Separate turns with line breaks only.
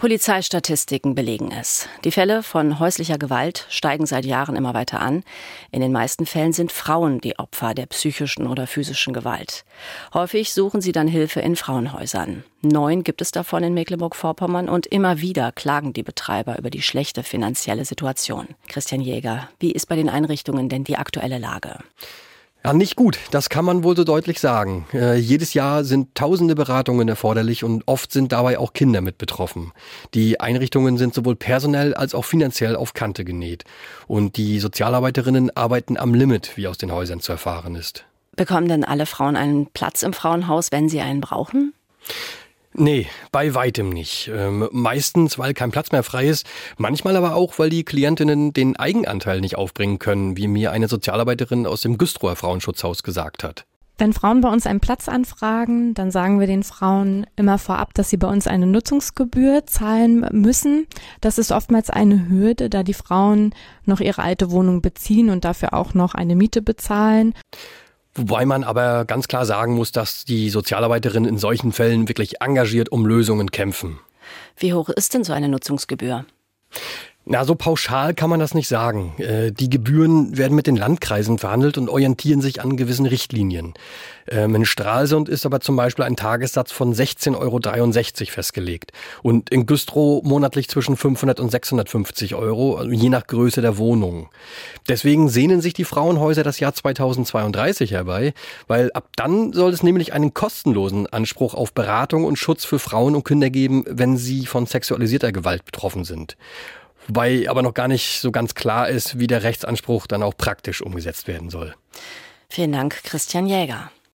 Polizeistatistiken belegen es. Die Fälle von häuslicher Gewalt steigen seit Jahren immer weiter an. In den meisten Fällen sind Frauen die Opfer der psychischen oder physischen Gewalt. Häufig suchen sie dann Hilfe in Frauenhäusern. 9 gibt es davon in Mecklenburg-Vorpommern und immer wieder klagen die Betreiber über die schlechte finanzielle Situation. Christian Jäger, wie ist bei den Einrichtungen denn die aktuelle Lage?
Ja, nicht gut, das kann man wohl so deutlich sagen. Jedes Jahr sind tausende Beratungen erforderlich und oft sind dabei auch Kinder mit betroffen. Die Einrichtungen sind sowohl personell als auch finanziell auf Kante genäht. Und die Sozialarbeiterinnen arbeiten am Limit, wie aus den Häusern zu erfahren ist.
Bekommen denn alle Frauen einen Platz im Frauenhaus, wenn sie einen brauchen?
Nee, bei weitem nicht. Meistens, weil kein Platz mehr frei ist. Manchmal aber auch, weil die Klientinnen den Eigenanteil nicht aufbringen können, wie mir eine Sozialarbeiterin aus dem Güstrower Frauenschutzhaus gesagt hat.
Wenn Frauen bei uns einen Platz anfragen, dann sagen wir den Frauen immer vorab, dass sie bei uns eine Nutzungsgebühr zahlen müssen. Das ist oftmals eine Hürde, da die Frauen noch ihre alte Wohnung beziehen und dafür auch noch eine Miete bezahlen.
Wobei man aber ganz klar sagen muss, dass die Sozialarbeiterinnen in solchen Fällen wirklich engagiert um Lösungen kämpfen.
Wie hoch ist denn so eine Nutzungsgebühr?
Na, so pauschal kann man das nicht sagen. Die Gebühren werden mit den Landkreisen verhandelt und orientieren sich an gewissen Richtlinien. In Stralsund ist aber zum Beispiel ein Tagessatz von 16,63 € festgelegt. Und in Güstrow monatlich zwischen 500 und 650 €, also je nach Größe der Wohnung. Deswegen sehnen sich die Frauenhäuser das Jahr 2032 herbei, weil ab dann soll es nämlich einen kostenlosen Anspruch auf Beratung und Schutz für Frauen und Kinder geben, wenn sie von sexualisierter Gewalt betroffen sind. Wobei aber noch gar nicht so ganz klar ist, wie der Rechtsanspruch dann auch praktisch umgesetzt werden soll.
Vielen Dank, Christian Jäger.